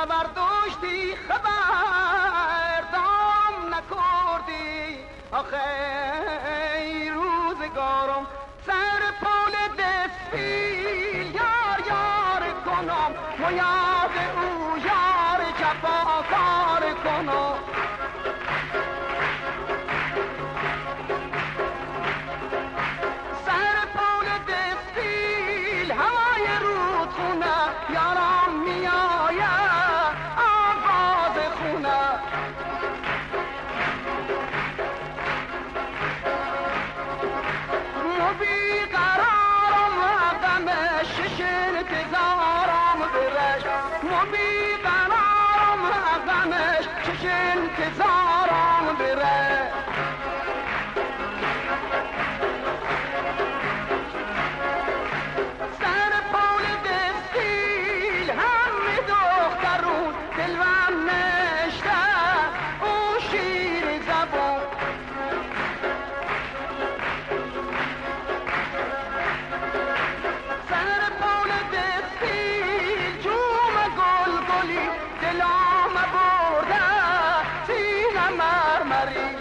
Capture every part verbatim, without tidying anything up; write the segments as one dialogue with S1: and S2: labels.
S1: خبر داشتی خبر دام نکردی آخه روزگارم سر پول دستیل یار یار کنم و یاد او یار جفاکار کنم سر پول دستیل هوای رودخونه یارم میآید آواز خونه مبی قرارم غمش شش انتظارم برش مبی قرارم غمش شش انتظارم برش سر پول دستیل همه دخترون دلوم نشته او شیر زبون سر پول دستیل جوم گل گلی دلام برده سینه مرمری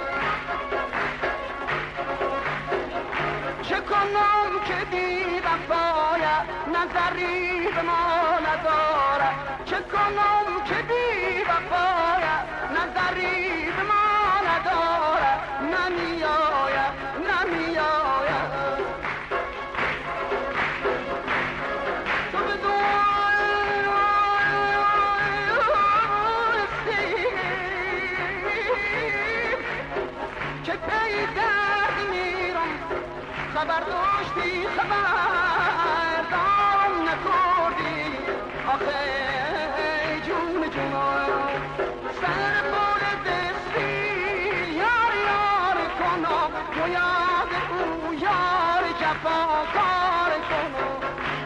S1: چه کنم که بی وفایه نظری به ما نداره چه کنم که بی وفایه نظری به ما نداره نمیآیه نمیآیه تو بدون که پی درد میرم خبر داشتی خبر دام نکردی آخه جون جونم سر پول دستی یار یار کنم و یاد او یار جفاکار کنم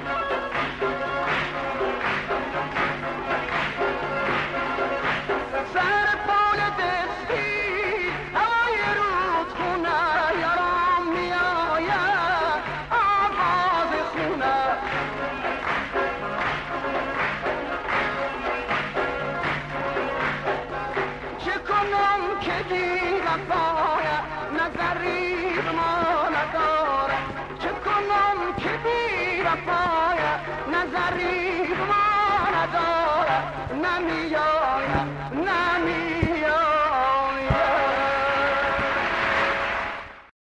S1: سر پول دستی هوای رودخونه یارم میآید آواز خونه چه کنم که بی وفایه نظری به ما نداره چه کنم که بی وفایه نظری به ما نداره نمیاد